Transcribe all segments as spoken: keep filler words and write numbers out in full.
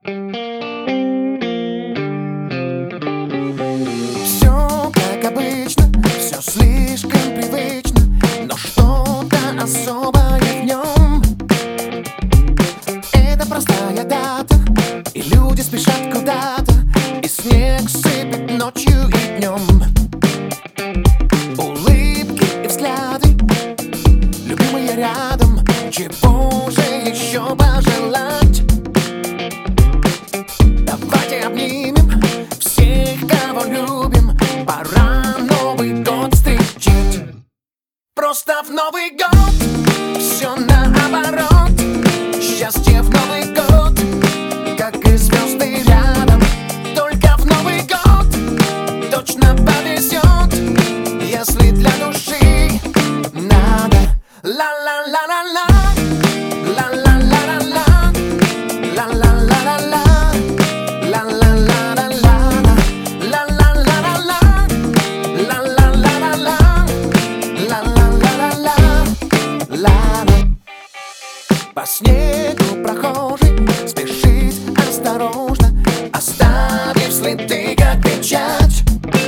Все как обычно, все слишком привычно, но что-то особое в нем. Это простая дата, и люди спешат куда-то, и снег сыпет ночью и днем. Улыбки и взгляды, любимые рядом, чего же еще пожелать? Давайте обнимем всех, кого любим, пора Новый год встречать. Просто в Новый год все наоборот. Счастье в Новый год, как и звезды рядом. Только в Новый год точно повезет, если для души надо. Ла-ла-ла-ла-ла, ла-ла-ла-ла-ла, ла-ла-ла-ла-ла, ла-ла-ла-ла-ла, ла-ла-ла-ла-ла, ла-ла-ла-ла-ла, ла-ла-ла-ла-ла. По снегу прохожий спешит осторожно, оставив следы, как печать.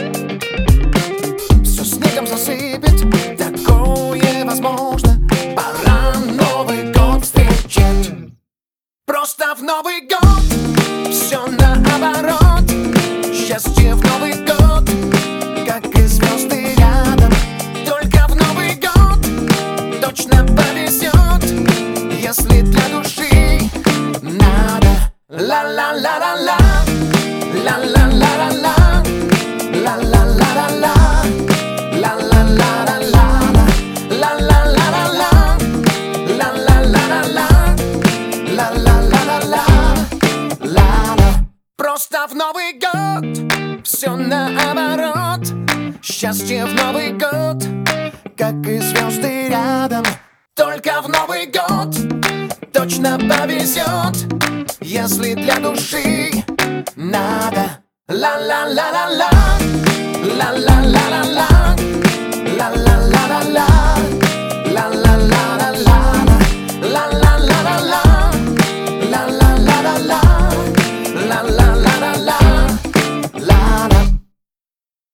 Все снегом засыпет, такое возможно, пора Новый год встречать. Просто в Новый год все наоборот. Счастье в Новый год, как и звезды рядом. Только в Новый год точно повезет, если для души надо. Ла-ла-ла-ла-ла, ла-ла-ла-ла-ла, ла-ла-ла-ла-ла, ла-ла-ла-ла-ла, ла-ла-ла-ла-ла, ла-ла-ла-ла-ла, ла-ла-ла-ла-ла, ла-ла. Просто в Новый год все наоборот. Счастье в Новый год, как и звезды рядом. Только в Новый год точно повезет, если для души надо. Ла-ла-ла-ла-ла, ла-ла-ла-ла-ла, ла-ла-ла-ла-ла.